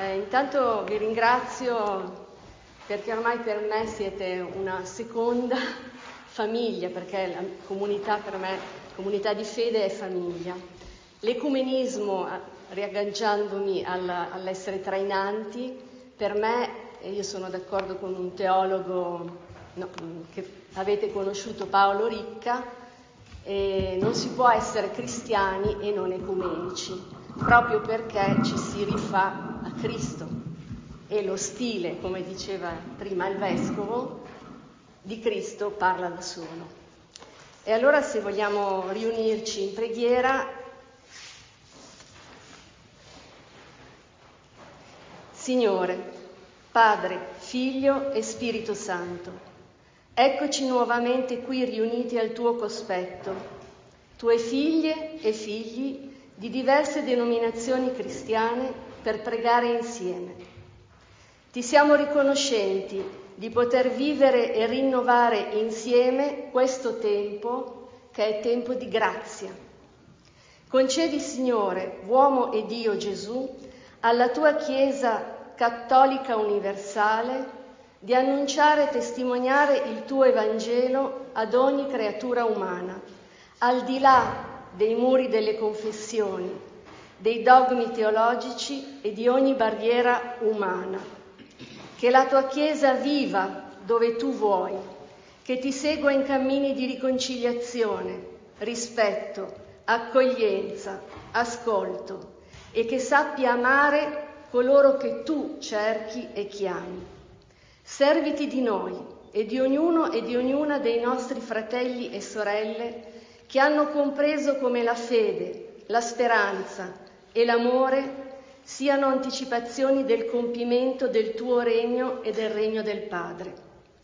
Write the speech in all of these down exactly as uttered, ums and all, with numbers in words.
Eh, intanto vi ringrazio perché ormai per me siete una seconda famiglia, perché la comunità per me, comunità di fede è famiglia. L'ecumenismo, riagganciandomi alla, all'essere trainanti, per me, e io sono d'accordo con un teologo no, che avete conosciuto, Paolo Ricca, eh, non si può essere cristiani e non ecumenici, proprio perché ci si rifà a Cristo e lo stile, come diceva prima il Vescovo, di Cristo parla da solo. E allora se vogliamo riunirci in preghiera, Signore, Padre, Figlio e Spirito Santo, eccoci nuovamente qui riuniti al tuo cospetto, tue figlie e figli di diverse denominazioni cristiane, per pregare insieme. Ti siamo riconoscenti di poter vivere e rinnovare insieme questo tempo che è tempo di grazia. Concedi, Signore, uomo e Dio Gesù, alla tua Chiesa cattolica universale di annunciare e testimoniare il tuo Evangelo ad ogni creatura umana, al di là dei muri delle confessioni, dei dogmi teologici e di ogni barriera umana. Che la tua Chiesa viva dove tu vuoi, che ti segua in cammini di riconciliazione, rispetto, accoglienza, ascolto e che sappia amare coloro che tu cerchi e chiami. Serviti di noi e di ognuno e di ognuna dei nostri fratelli e sorelle che hanno compreso come la fede, la speranza e l'amore siano anticipazioni del compimento del tuo regno e del regno del Padre,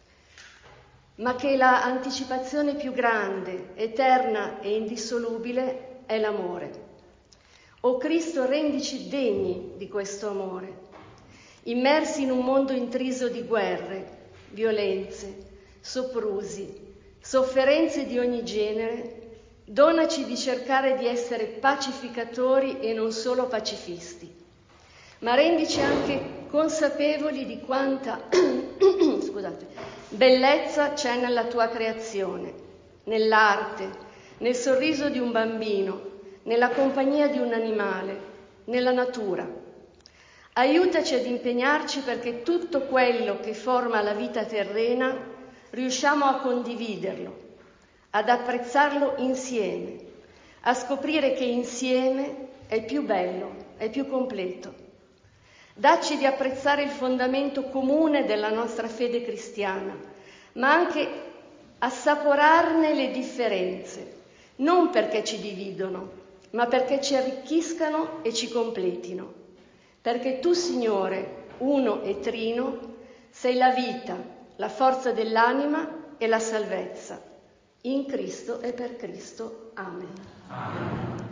ma che la anticipazione più grande, eterna e indissolubile è l'amore. O Cristo, rendici degni di questo amore, immersi in un mondo intriso di guerre, violenze, soprusi, sofferenze di ogni genere. Donaci di cercare di essere pacificatori e non solo pacifisti, ma rendici anche consapevoli di quanta scusate, bellezza c'è nella tua creazione, nell'arte, nel sorriso di un bambino, nella compagnia di un animale, nella natura. Aiutaci ad impegnarci perché tutto quello che forma la vita terrena riusciamo a condividerlo, ad apprezzarlo insieme, a scoprire che insieme è più bello, è più completo. Dacci di apprezzare il fondamento comune della nostra fede cristiana, ma anche assaporarne le differenze, non perché ci dividono, ma perché ci arricchiscano e ci completino. Perché tu, Signore, uno e trino, sei la vita, la forza dell'anima e la salvezza. In Cristo e per Cristo. Amen. Amen.